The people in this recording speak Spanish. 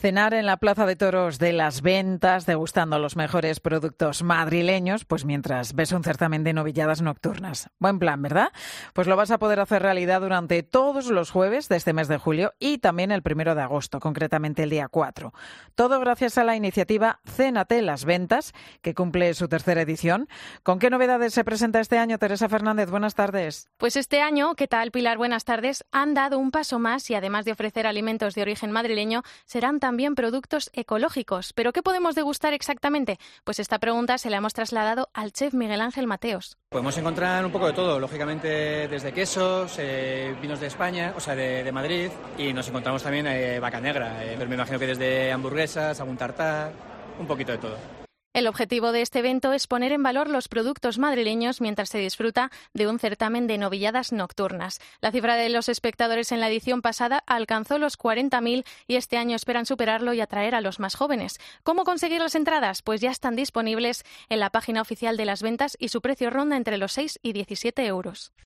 Cenar en la Plaza de Toros de Las Ventas, degustando los mejores productos madrileños, pues mientras ves un certamen de novilladas nocturnas. Buen plan, ¿verdad? Pues lo vas a poder hacer realidad durante todos los jueves de este mes de julio y también el 1 de agosto, concretamente el día 4. Todo gracias a la iniciativa Cénate Las Ventas, que cumple su tercera edición. ¿Con qué novedades se presenta este año, Teresa Fernández? Buenas tardes. Pues este año, ¿qué tal, Pilar? Buenas tardes. Han dado un paso más y además de ofrecer alimentos de origen madrileño, serán también productos ecológicos. ¿Pero qué podemos degustar exactamente? Pues esta pregunta se la hemos trasladado al chef Miguel Ángel Mateos. Podemos encontrar un poco de todo, lógicamente desde quesos, vinos de España, o sea, de Madrid, y nos encontramos también vaca negra, pero me imagino que desde hamburguesas, algún tartar, un poquito de todo. El objetivo de este evento es poner en valor los productos madrileños mientras se disfruta de un certamen de novilladas nocturnas. La cifra de los espectadores en la edición pasada alcanzó los 40.000 y este año esperan superarlo y atraer a los más jóvenes. ¿Cómo conseguir las entradas? Pues ya están disponibles en la página oficial de Las Ventas y su precio ronda entre los 6 y 17 euros.